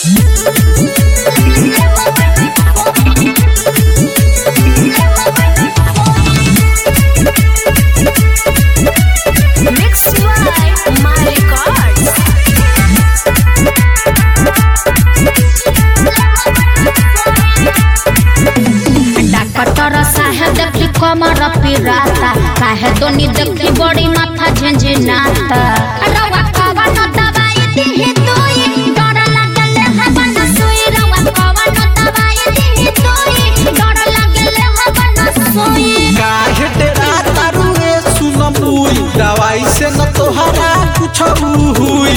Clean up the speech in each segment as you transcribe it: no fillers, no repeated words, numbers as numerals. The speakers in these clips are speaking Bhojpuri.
कमर पिराता काहे दोनी देखी बड़ी माथा झंझनाता रवा कवन दवाई दिही तोई डर लागले हवन सोई रवा कवन दवाई दिही तोई डर लागले हवन सोई काहे तेरा तारुए सुनमुई दवाई से न तोहरा कुछ हुई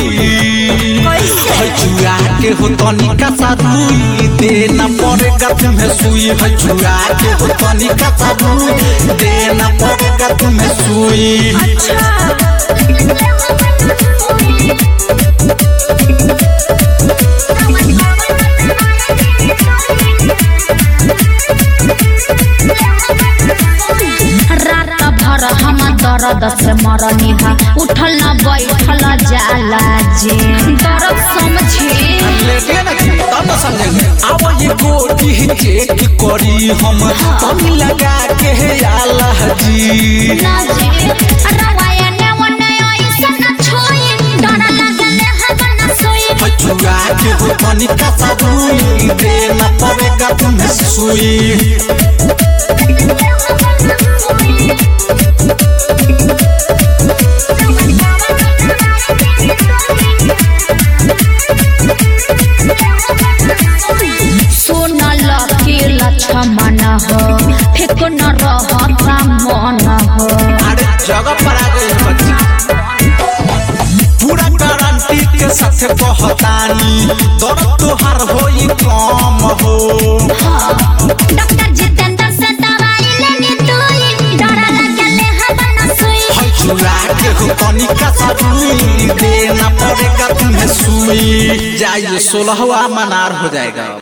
हचुआ के हो तनिका सा रुई देना पड़ेगा तुम्हें सुई हचुआ के हो तनिका सा रुई देना पड़ेगा तुम्हें सुई रात भर हम दर्द से मरनी है उठल न बैठल जाला जे दर्द समझे अब ये गोटी चेक करी हम तब लगा के आला जी ना जे रवाया ने वने ऐसा न छोई डर लागले हवन सोई हचुआ के हो तनिका सा रुई देना पड़ेगा तुम्हें सुई मन हो ठीक न रहता मन हो अरे जगह पर आ गई बच्चा पूरा गारंटी के साथ कहतानी दर्द तोहार होई कम हो डॉक्टर जितेंद्र से दवाई लेनी तोई डर लागले हवन सोई हचुआ के हो तनिका सा रुई देना पड़ेगा तुम्हें सुई जाइए 16वां मनार हो जाएगा।